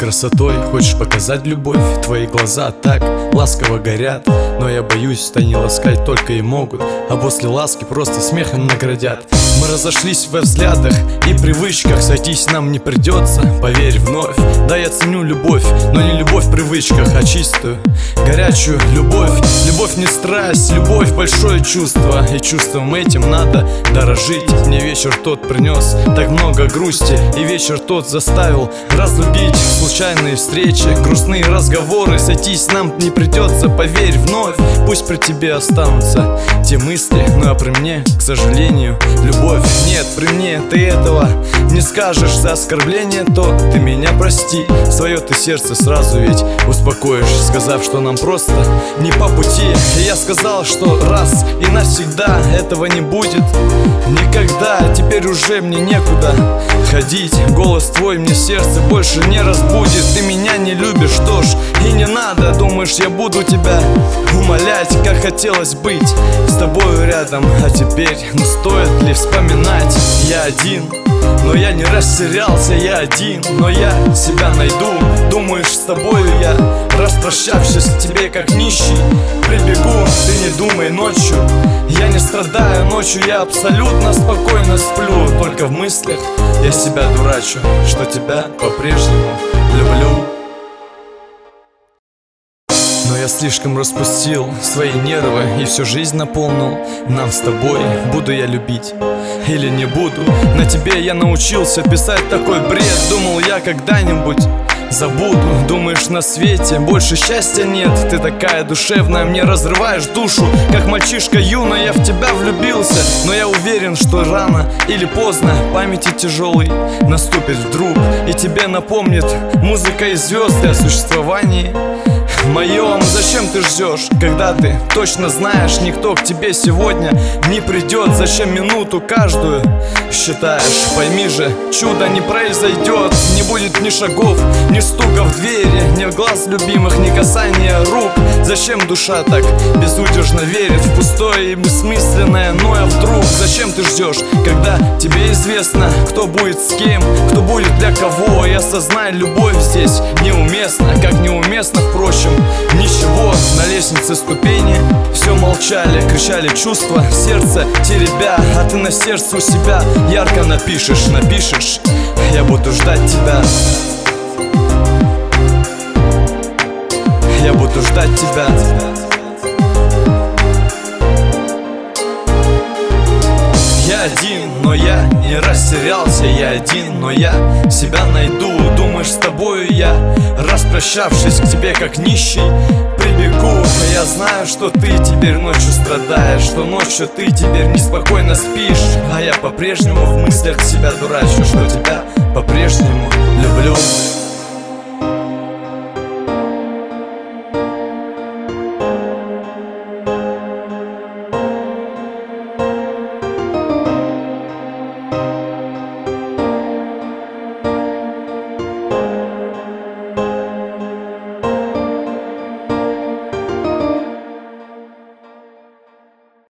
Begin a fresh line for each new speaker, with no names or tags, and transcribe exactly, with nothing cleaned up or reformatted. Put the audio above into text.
красотой хочешь показать любовь, твои глаза так ласково горят. Но я боюсь, что они ласкать только и могут, а после ласки просто смехом наградят. Мы разошлись во взглядах и привычках, сойтись нам не придется, поверь вновь. Да, я ценю любовь, но не любовь в привычках, а чистую, горячую любовь. Любовь не страсть, любовь большое чувство, и чувством этим надо дорожить. Мне вечер тот принес так много грусти, и вечер тот заставил разлюбить. Случайные встречи, грустные разговоры, сойтись нам не придется, поверь вновь. Пусть при тебе останутся те мысли, ну а при мне, к сожалению, любовь нет. При мне ты этого не скажешь за оскорбление, то ты меня прости. Свое ты сердце сразу ведь успокоишь, сказав, что нам просто не по пути. И я сказал, что раз и навсегда этого не будет никогда. Теперь уже мне некуда ходить, голос твой мне сердце больше не разбудит. Ты меня не любишь, что ж, и не надо. Думаешь, я буду тебя умолять, как хотелось быть с тобою рядом. А теперь, ну стоит ли вспоминать? Я один, но я не растерялся, я один, но я себя найду. Думаешь, с тобою я, распрощавшись к тебе как нищий, прибегу. Ты не думай ночью, я не страдаю ночью, я абсолютно спокойно сплю. Только в мыслях я себя дурачу, что тебя по-прежнему люблю. Но я слишком распустил свои нервы и всю жизнь наполнил нам с тобой. Буду я любить или не буду? На тебе я научился писать такой бред. Думал, я когда-нибудь забуду. Думаешь, на свете больше счастья нет? Ты такая душевная, мне разрываешь душу. Как мальчишка юный, я в тебя влюбился. Но я уверен, что рано или поздно памяти тяжелый наступит вдруг, и тебе напомнит музыка и звезды о существовании моем. Зачем ты ждешь, когда ты точно знаешь, никто к тебе сегодня не придет? Зачем минуту каждую считаешь? Пойми же, чудо не произойдет. Не будет ни шагов, ни стука в двери, ни глаз любимых, ни касания рук. Зачем душа так безудержно верит в пустое и бессмысленное? Ну а вдруг? Зачем ты ждешь, когда тебе известно, кто будет с кем, кто будет для кого? И осознай, любовь здесь неуместна, как неуместно, впрочем, ничего. На лестнице ступени все молчали, кричали чувства в сердце теребя. А ты на сердце у себя ярко напишешь, напишешь: я буду ждать тебя, я буду ждать тебя. Я один, но я не растерялся, я один, но я себя найду. Думаешь, с тобою я, распрощавшись к тебе как нищий, прибегу. Я знаю, что ты теперь ночью страдаешь, что ночью ты теперь неспокойно спишь, а я по-прежнему в мыслях себя дурачу, что тебя